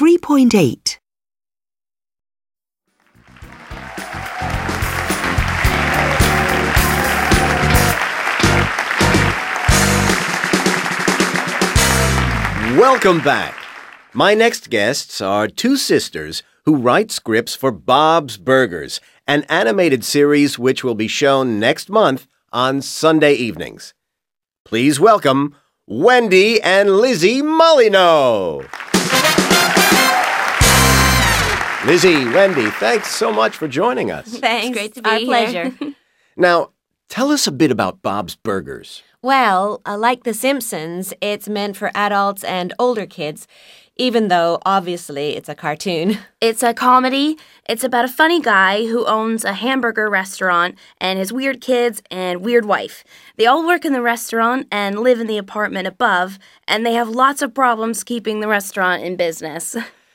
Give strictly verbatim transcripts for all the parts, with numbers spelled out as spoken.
three point eight. Welcome back. My next guests are two sisters who write scripts for Bob's Burgers, an animated series which will be shown next month on Sunday evenings. Please welcome Wendy and Lizzie Molyneux. Lizzie, Wendy, thanks so much for joining us. Thanks. It's great to be Our here. pleasure. Now, tell us a bit about Bob's Burgers. Well, uh, like The Simpsons, it's meant for adults and older kids, even though, obviously, it's a cartoon. It's a comedy. It's about a funny guy who owns a hamburger restaurant and his weird kids and weird wife. They all work in the restaurant and live in the apartment above, and they have lots of problems keeping the restaurant in business.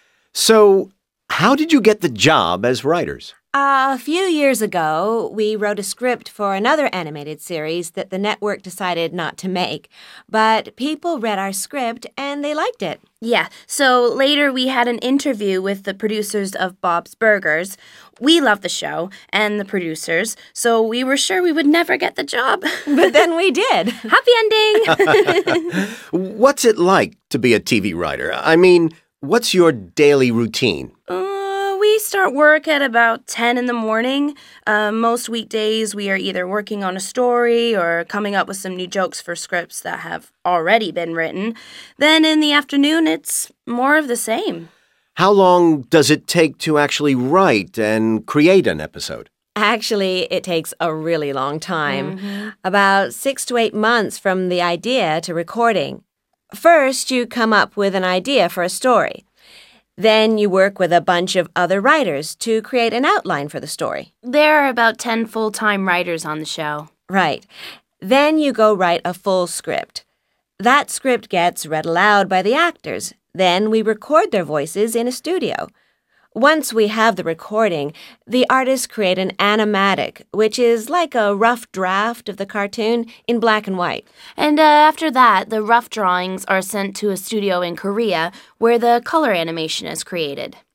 So, how did you get the job as writers? Uh, a few years ago, we wrote a script for another animated series that the network decided not to make. But people read our script and they liked it. Yeah, so later we had an interview with the producers of Bob's Burgers. We love the show and the producers, so we were sure we would never get the job. But then we did. Happy ending! What's it like to be a T V writer? I mean, what's your daily routine? Uh, we start work at about ten in the morning. Uh, most weekdays we are either working on a story or coming up with some new jokes for scripts that have already been written. Then in the afternoon, it's more of the same. How long does it take to actually write and create an episode? Actually, it takes a really long time. Mm-hmm. About six to eight months from the idea to recording. First, you come up with an idea for a story. Then you work with a bunch of other writers to create an outline for the story. There are about ten full-time writers on the show. Right. Then you go write a full script. That script gets read aloud by the actors. Then we record their voices in a studio. Once we have the recording, the artists create an animatic, which is like a rough draft of the cartoon in black and white. And uh, after that, the rough drawings are sent to a studio in Korea where the color animation is created.